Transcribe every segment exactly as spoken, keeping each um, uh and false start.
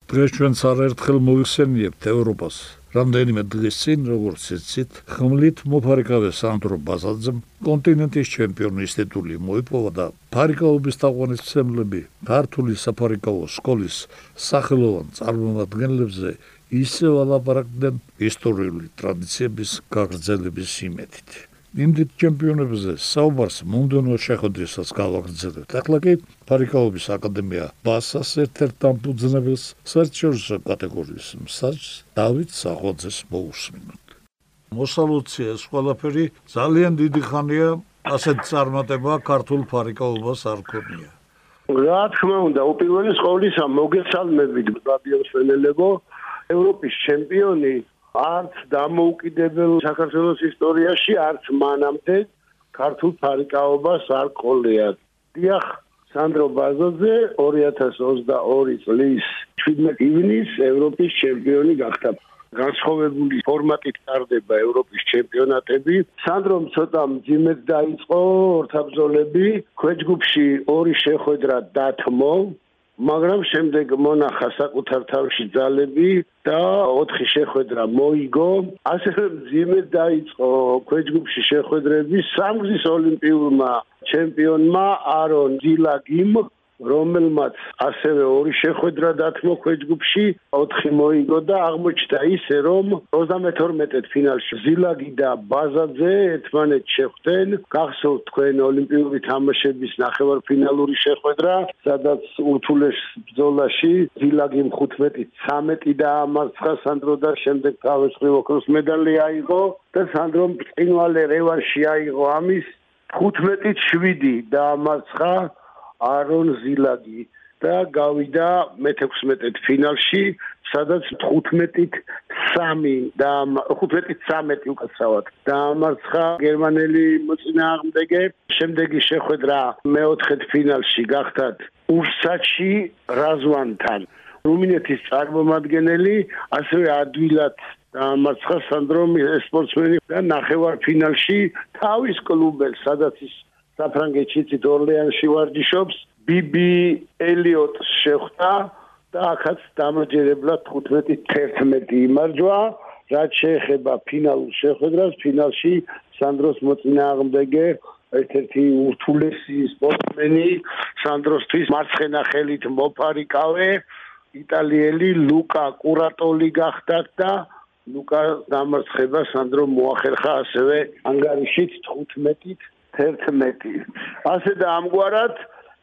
დღეს ჩვენც არაერთხელ მოიხსენიებთ ევროპას. რამდენიმე დღის წინ, როგორც იცით, ხმლით მოფარიკავე სანდრო ბაზაძემ კონტინენტის ჩემპიონის ტიტული მოიპოვა და ფარიკაობის თაყვანისმცემლები ქართული საფარიკაო სკოლის სახელოვან წარმომადგენლებზე ისევ ალაპარაკდნენ ისტორიული ტრადიციების გაგრძელების იმედით. იმდით ჩემპიონებზე საუბარს მომდევნო შეხვედრისას გავაგრძელებთ. ახლა კი ფარიკაობის აკადემია ბასას ერთ-ერთ დამფუძნებელს საერთაშორისო კატეგორიის მსაჯს დავით სახვაძეს მოусმინოთ. მოსალოდსია ეს ყველაფერი ძალიან დიდი ხანია ასეთ წარმატება ქართულ ფარიკაობას არ ქონია. რა თქმა უნდა, უპირველეს ყოვლისა მოგესალმებით რადიოსმენელებო, ევროპის ჩემპიონი არც დამოუკიდებელ საქართველოს ისტორიაში, არც მანამდე ქართულ ფარიკაობას არ ყოლია. დიახ, სანდრო ბაზაძე ორი ათას ოცდაორი წლის შვიდმეტი ივნის ევროპის ჩემპიონი გახდა. განსხვავებული ფორმატით ტარდება ევროპის ჩემპიონატები. სანდრომ ცოტა მძიმედ დაიწყო ორთაბრძოლები, ქვეჯგუფში ორი შეხვედრა დათმო, მაგრამ შემდეგ მონახა საკუთარ თავში ძალები და ოთხი შეხვედრა მოიგო. ასევე მძიმედ დაიწყო ქვეჯგუფში შეხვედრები სამგზის ოლიმპიურმა ჩემპიონმა არონ ძილაგიმ, რომელმაც ასევე ორი შეხვედრა დათმო ქვეჯგუფში, ოთხი მოიგო და აღმოჩნდა ისე, რომ ოცდამეთორმეტედ ფინალში ზილაგი და ბაზაძე ერთმანეთს შეხვდნენ. გახსოვთ თქვენ ოლიმპიური თამაშების ნახევარფინალური შეხვედრა, სადაც ურთულეს ბრძოლაში ზილაგიმ ხუთმეტი ცამეტი დაამარცხა სანდრო და შემდეგ თავის მხრივ ოქროს მედალი აიღო და სანდრომ ბრწყინვალე რევანში აიღო ამის, ხუთმეტი შვიდი დაამარცხა არონ ზილაგი და გავიდა მეთექვსმეტედ ფინალში, სადაც ხუთმეტით სამი და ხუთმეტით ცამეტი უკაცრავად დაამარცხა გერმანელი მოწინააღმდეგე. შემდეგი შეხვედრა მეოთხედ ფინალში გახდათ ურსაჩი რაზვანთან, რუმინეთის წარმომადგენელი, ასევე ადვილად დაამარცხა სანდრომ სპორტსმენი და ნახევარ ფინალში თავის კლუბელს, სადაც ის საფრანგეთში იცით ორლეანში ვარჯიშობს, ბიბი ელიოტს შეხვდა და აქაც დამაჯერებლად ხუთმეტი თერთმეტი იმარჯვა. რაც შეეხება ფინალურ შეხვედრას, ფინალში სანდროს მოწინააღმდეგე ერთ-ერთი ურთულესი სპორტსმენი სანდროსთვის მარცხენა ხელით მოფარიკავე იტალიელი ლუკა კურატოლი გახდათ და ლუკა დამარცხება სანდრომ მოახერხა ასევე ანგარიშით ხუთმეტით თერთმეტი. ასე და ამგვარად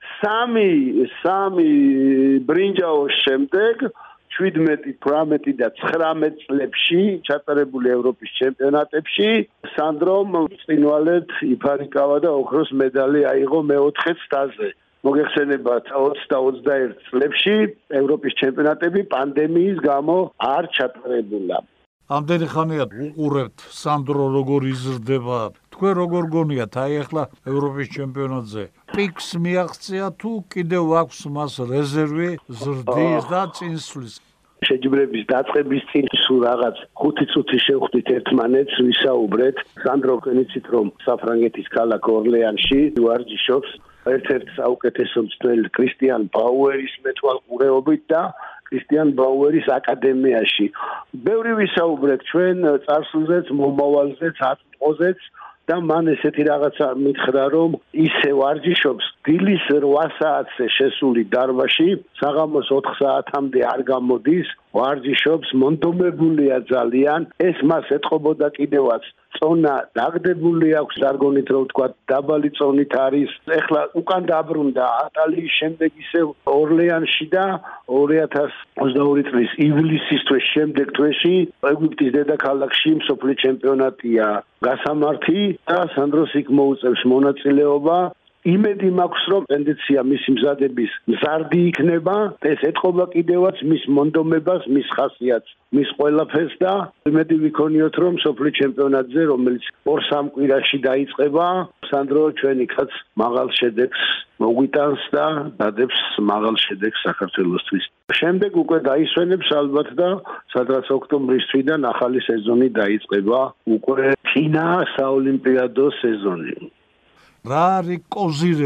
სამი სამი ბრინჯაოს შემდეგ შვიდმეტი, თვრამეტი და ცხრამეტ წლებში ჩატარებული ევროპის ჩემპიონატებში სანდრომ ბრწყინვალედ იფარიკავა და ოქროს მედალი აიღო მეოთხე ცდაზე. მოგეხსენებათ ოცი და ოცდაერთ წლებში ევროპის ჩემპიონატები პანდემიის გამო არ ჩატარებულა. ამდენი ხანია უყურებთ სანდრო როგორ იზრდება. თქვენ როგორ გონიათ აი ახლა ევროპის ჩემპიონატზე პიკს მიაღწია თუ კიდევ აქვს მას რეზერვი ზრდის და წინსვლის? შეჯიბრების დაწყების წინ სულ რაღაც ხუთი წუთი შევხვდით ერთმანეთს, ვისაუბრეთ. სანდრო კენიცით რომ საფრანგეთის ქალაქ ორლეანში ვარჯიშობს ერთ-ერთ საუკეთესო მცდელ კრისტიან ბაუერის მეთვალყურეობით და კრისტიან ბაუერის აკადემიაში. ბევრი ვისაუბრეთ ჩვენ წარსულზეც, მომავალზეც, აწმყოზეც და მან ესეთი რაღაცა მითხრა, რომ ისე ვარჯიშობს დილის რვა საათზე შესული დარბაზში, საღამოს ოთხ საათამდე არ გამოდის, ვარჯიშობს, მონდომებულია ძალიან. ეს მას ეტყობოდა კიდევაც წონა დაგდებული აქვს, ზარგონით რო ვთქვა, დაბალი წონით არის. ეხლა უკან დაბრუნდა ატალიის შემდეგ ისევ ორლეანში და ორი ათას ოცდაორი წლის ივლისის თვეს შემდეგ თვეში ეგვიპტის დედაქალაქში მსოფლიო ჩემპიონატია გასამართი და სანდროს იქ მოუწევს მონაწილეობა. იმედი მაქვს, რომ ტენდენცია მისი მზადების მზარდი იქნება, ეს ეთყობა კიდევაც მის მონდომებას, მის ხასიათს, მის ყველაფერს და იმედი ვიქონიოთ, რომ სოფლიო ჩემპიონატზე, რომელიც ორ-სამ კვირაში დაიწყება, სანდრო ჩვენი კაც მაღალ შედეგს მოგვიტანს და დადებს მაღალ შედეგს საქართველოსთვის. შემდეგ უკვე დაისვენებს ალბათ და სადღაც ოქტომბრის თვიდან ახალი სეზონი დაიწყება, უკვე ფინა საოლიმპიადო სეზონი. რა არის კოზირები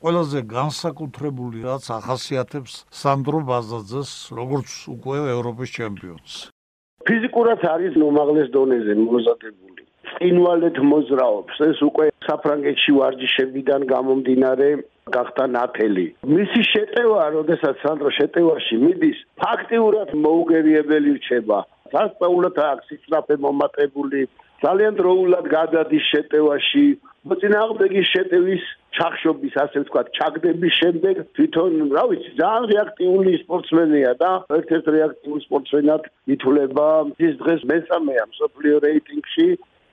ყველაზე განსაკუთრებული რაც ახასიათებს სანდრო ბაზაძეს როგორც უკვე ევროპის ჩემპიონს. ფიზიკურად არის უმაღლეს დონეზე მozadებული. წინვალეთ მოძრაობს, ეს უკვე საფრანგეთში ვარჯიშებიდან გამომდინარე გახდა ნათელი. მისი შეტევა, როდესაც სანდრო შეტევაში მიდის, ფაქტიურად მოუგერიებელი რჩება. სასწაულად აქვს სისწრაფე მომატებული, ძალიან დროულად გადადის შეტევაში. მოწინააღმდეგის შეტევის ჩახშობის, ასე ვთქვათ, ჩაგდების შემდეგ თვითონ, რა ვიცი, ძალიან რეაქტიული სპორტსმენია და ერთ-ერთ რეაქტიულ სპორტსმენად ითვლება. ის დღეს მესამეა მსოფლიო რეიტინგში.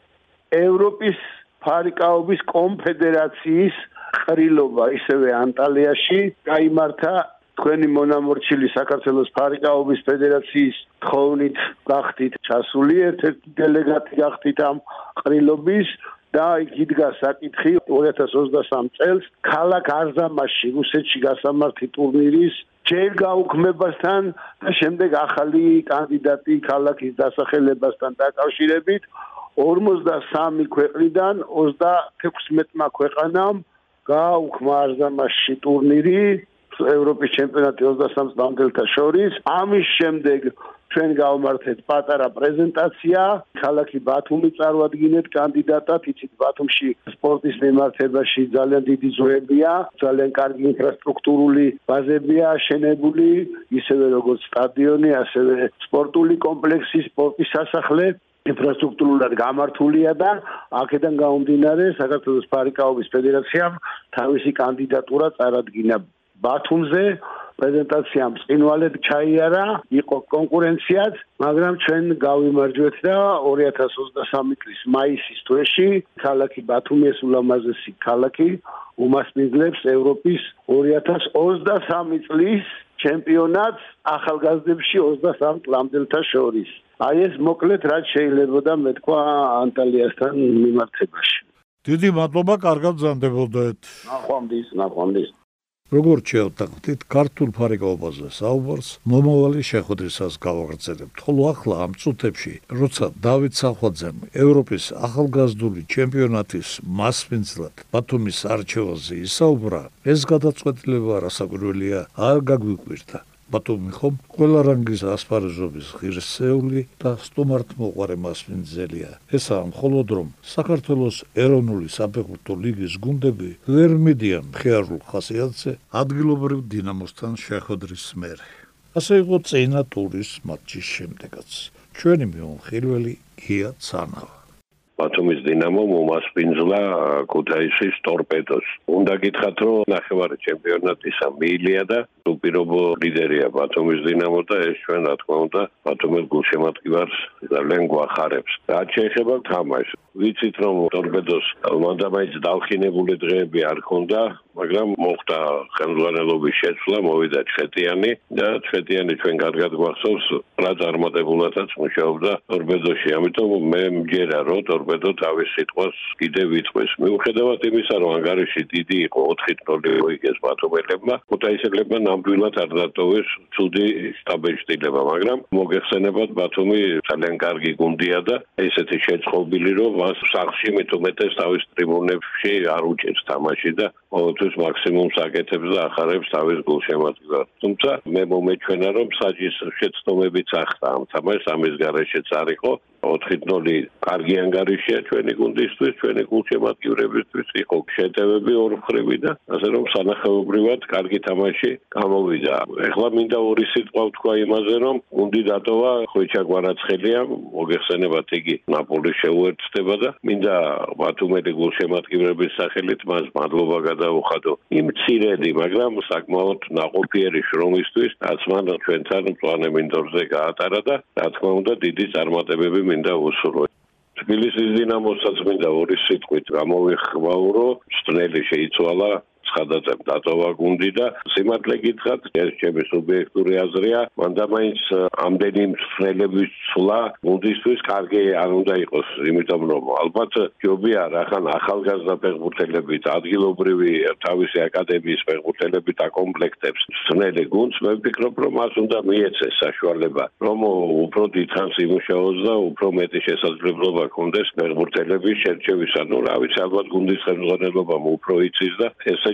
ევროპის ფარიკაობის კონფედერაციის ყრილობა ისევე ანტალიაში გაიმართა. თქვენი მონამორჩილი საქართველოს ფარიკაობის ფედერაციის თხოვნით გახდით ჩასული, ერთ-ერთი დელეგატი გახდით ამ ყრილობის და იდგა საკითხი ორი ათას ოცდასამ წელს ქალაქ არზამასში რუსეთში გასამართი ტურნირის ჯერ გაუქმებასთან და შემდეგ ახალი კანდიდატი ქალაქის დასახელებასთან დაკავშირებით ორმოცდასამი ქვეყნიდან ოცდათექვსმეტმა ქვეყანამ გააუქმა არზამასში ტურნირი ევროპის ჩემპიონატი ოცდასამ წლამდელთა შორის. ამის შემდეგ ჩვენ გავმართეთ პატარა პრეზენტაცია, ქალაქი ბათუმი წარვადგინეთ კანდიდატად, იცით ბათუმში სპორტის მიმართებაში ძალიან დიდი ძვლებია, ძალიან კარგი ინფრასტრუქტურული ბაზებია აშენებული, ისევე როგორც სტადიონი, ასევე სპორტული კომპლექსი, სპორტის სასახლე. ინფრასტრუქტურულად გამართულია და აქედან გამომდინარე საქართველოს ფარიკაობის ფედერაციამ თავისი კანდიდატურა წარადგინა ბათუმზე. პრეზენტაციამ წინვალედ ჩაიარა, იყო კონკურენციაც, მაგრამ ჩვენ გავიმარჯვეთ და ორი ათას ოცდასამი წლის მაისის თვეში ქალაქი ბათუმი ეს ულამაზესი ქალაქი უმასპინძლებს ევროპის ორი ათას ოცდასამი წლის ჩემპიონატს ახალგაზრდებში ოცდასამ წლამდელთა შორის. აი ეს მოკლედ რაც შეიძლებოდა მეთქვა ანტალიასთან მიმართებაში. დიდი მადლობა, კარგად გრძანდებოდეთ. ნახვამდის, ნახვამდის. როგორც შევთანხმდით, ქართულ ფარიკაობაზე საუბარს მომავალი შეხვედრისას გავაგრძელებთ. ხოლო ახლა ამ წუთებში, როცა დავით სახვაძემ ევროპის ახალგაზრდული ჩემპიონატის მასპინძლად ბათუმის არჩევაზე ისაუბრა, ეს გადაწყვეტილება რასაკვირველია არ გაგვიკვირდა. ბათუმი ხომ ყველა რანგის ასპარეზობის ღირსეული და სტუმართმოყვარე მასპინძელია. ესაა მხოლოდ რომ საქართველოს ეროვნული საფეხბურთო ლიგის გუნდები ვერ მიდიან მხიარულ ხასიათზე ადგილობრივ დინამოსთან შეხვედრის მერე. ასე იყო წინა ტურის მატჩის შემდეგაც. ჩვენი მიმოხილველი გია ცანავა. ბათუმის დინამო მომასპინძლა ქუთაისის ტორპედოს. უნდა გითხრათ, რომ ნახევარი ჩემპიონატისა მიილია და უპირობო ლიდერია ბათუმის დინამო და ეს ჩვენ რა თქმა უნდა ბათუმის გულშემატკივარს ძალიან გვახარებს. რაც შეეხება თამაშს, ვიცით რომ ტორპედოს მანდამაინც დავხინებული დღეები არ ქონდა, მაგრამ მოხდა ხელმძღვანელობის შეცვლა, მოვიდა ჩხეტიანი და ჩხეტიანი ჩვენ კარგად გვახსოვს რა წარმატებულადაც მუშაობდა ტორპედოში. ამიტომ მე მჯერა რომ ტორპედო თავის სიტყვას კიდევ იტყვის. მიუხედავად იმისა, რომ ანგარიში დიდი იყო ოთხი ნული მოიგეს ბათუმელებმა, ქუთაისელებმა ნამდვილად არ დატოვეს ცუდი სტაბილიზება, მაგრამ მოგეხსენებათ ბათუმი ძალიან კარგი გუნდია და ესეთი შეწყობილი რომ მას სახში მით უმეტეს თავის ტრიბუნებში არ უჭერს თამაში და ყოველთვის მაქსიმუმს აკეთებს და ახარებს თავის გულშემატკივარს. თუმცა მე მომეჩვენა რომ საჯის შეცდომებიც ახდა ამ თამაშს, ამის გარეშეც არ იყო ოთხი ნული კარგი ანგარიშია ჩვენი გუნდისთვის, ჩვენი გულშემატკივრებისთვის, იყო შეტევები ორ მხრივი და ასე რომ სანახაობრივად კარგი თამაში გამოვიდა. ეხლა მინდა ორი სიტყვა ვთქვა იმაზე, რომ გუნდი დატოვა ხვიჩა გვარაცხელიამ, მოგეხსენებათ იგი ნაპოლის შეუერთდება და მინდა ბათუმელი გულშემატკივრების სახელით მას მადლობა გადაუხადო იმ მცირედი, მაგრამ საკმაოდ ნაყოფიერი შრომისთვის, რაც მან ჩვენთან მწვანე მინდორზე გაატარა და რა თქმა უნდა დიდი წარმატებები მინდა უსურვო. თბილისის დინამოსაც მინდა ორი სიტყვით გამოვიხმაურო, სტრელი შეიცვალა ხადაცემ დატოვა გუნდი და სიმართლე გითხრათ, ეს ჩემი სუბიექტური აზრია, მანდამაინც ამდენი მსვლელების ცვლა გუნდისთვის კარგი არ უნდა იყოს, იმიტომ რომ ალბათ ჯობია რახან ახალგაზრდა ფეხბურთელებით, ადგილობრივი თავისი აკადემიის ფეხბურთელებით აკომპლექტებს მსვლელი გუნდს, მე ვფიქრობ, რომ მას უნდა მიეცეს საშუალება, რომ უფრო დიდხანს იმუშაოს და უფრო მეტი შესაძლებლობა ჰქონდეს ფეხბურთელების შერჩევისა. ნუ რა ვიცი, ალბათ გუნდის ხელმძღვანელობამ უფრო იცის და ესე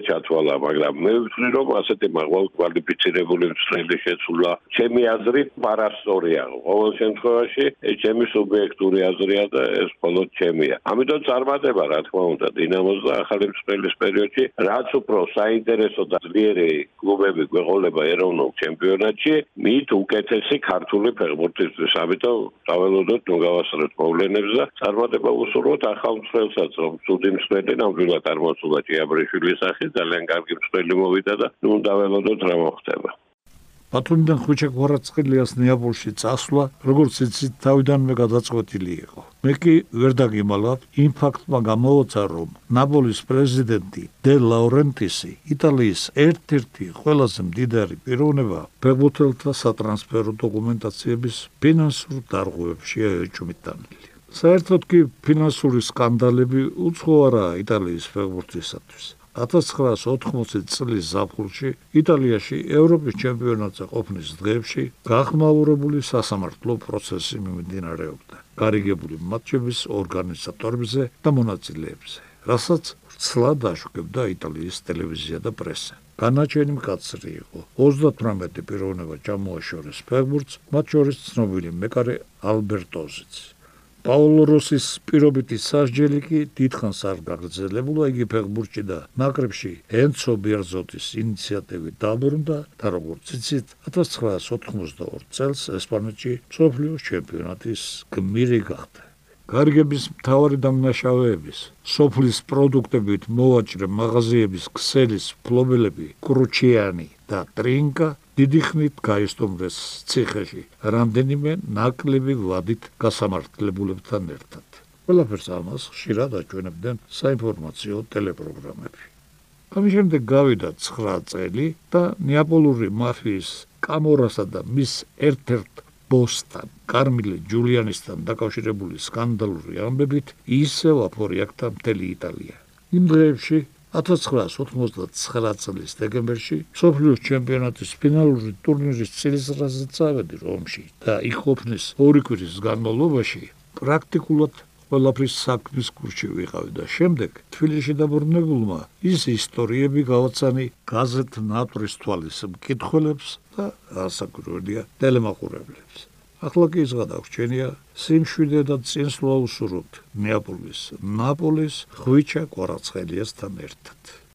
ჩათვალა, მაგრამ მე ვთვლი რომ ასეთი მაღალ კვალიფიცირებული მწვრთნელი შეცვლა ჩემი აზრით პარასტორია. ყოველ შემთხვევაში ეს ჩემი სუბიექტური აზრია და ეს მხოლოდ ჩემია. ამიტომ წარმატება რა თქმა უნდა დინამოს და ახალი მწვრთნელის პერიოდში რაც უფრო საინტერესო და ძლიერი კლუბები გვეყოლება ეროვნულ ჩემპიონატში, მით უკეთესი ქართული ფეხბურთისთვის. ამიტომ დაველოდოთ ნუ გავასწროთ მოვლენებს და წარმატება უსურვოთ ახალ მწვრთნელსაც, რომ ცუდი მწვრთნელი ნამდვილად არ მოსულა ჭიაბრიშვილის სახით, ძალიან კარგი მწვრთნელი მოვიდა და ნუ დაველოდოთ რა მოხდება. ბათუმიდან ხვიჩა კვარაცხელიას ნეაპოლში წასვლა, როგორც იცით, თავიდანვე გადაწყვეტილი იყო. მე კი ვერ დაგიმალავ, იმ ფაქტმა გამოვაცა, რომ ნაპოლის პრეზიდენტი დე ლაურენტისი, იტალიის ერთ-ერთი ყველაზე მდიდარი პიროვნება, ფეხბურთელთა სატრანსფერო დოკუმენტაციების ფინანსურ დარღვევებშია ეჭვმიტანილი. საერთოდ კი ფინანსური სკანდალები უცხო არაა იტალიის ფეხბურთისათვის. ათას ცხრაას ოთხმოცი წლის ზაფხულში იტალიაში ევროპის ჩემპიონატზე ყოფნის დღეებში გახმაურებული სასამართლო პროცესი მიმდინარეობდა გარიგებული მატჩების ორგანიზატორებზე და მონაწილეებზე, რასაც ვრცლად აშუქებდა იტალიის ტელევიზია და პრესა. განაჩენი მკაცრი იყო. ოცდათვრამეტი პიროვნება ჩამოაშორეს ფეხბურთს, მათ შორის ცნობილი მეკარე ალბერტოზიც. პაოლო როსის პირობითი სასჯელი კი დიდხანს არ გაგრძელებულა, იგი ფეხბურთში და ნაკრებში ენცო ბიარზოტის ინიციატივით დაბრუნდა და როგორც იცით, ათას ცხრაას ოთხმოცდაორ წელს ესპანეთში მსოფლიო ჩემპიონატის გმირი გახდა. გარიგების მთავარი დამნაშავეების, სოფლის პროდუქტებით მოვაჭრე მაღაზიების ქსელის მფლობელები კრუჩიანი და ტრინკა დიდი ხნით გაისტუმრეს ციხეში, რამდენიმე ნაკლები ვადით გასამართლებულებთან ერთად. ყველაფერს ამას ხშირად აჩვენებდნენ საინფორმაციო ტელეპროგრამები. ამის შემდეგ გავიდა ცხრა წელი და ნეაპოლური მაფიის კამორასა და მის ერთ-ერთ ბოსთან, კარმილე ჯულიანისთან დაკავშირებული სკანდალური ამბებით ისევ აფორიაქთა მთელი იტალია. იმ დღეებში ათას ცხრაას ოთხმოცდაცხრა წლის დეკემბერში მსოფლიოს ჩემპიონატის ფინალური ტურნირის წილისძღაზე წავედი რომში და იქ ყოფნის ორი კვირის განმავლობაში პრაქტიკულად ყველაფრის საქმის კურსში ვიყავი და შემდეგ თბილისში დაბრუნებულმა ის ისტორიები გავაცანი გაზეთ ნატვრის თვალის მკითხველებს და ასაკურველია ტელემაყურებლებს. ახლა კი ის გადავრჩენია სიმშვიდე და წინსვლა უსურვოთ ნეაპოლის, ნაპოლის ხვიჩა კვარაცხელიასთან ერთად.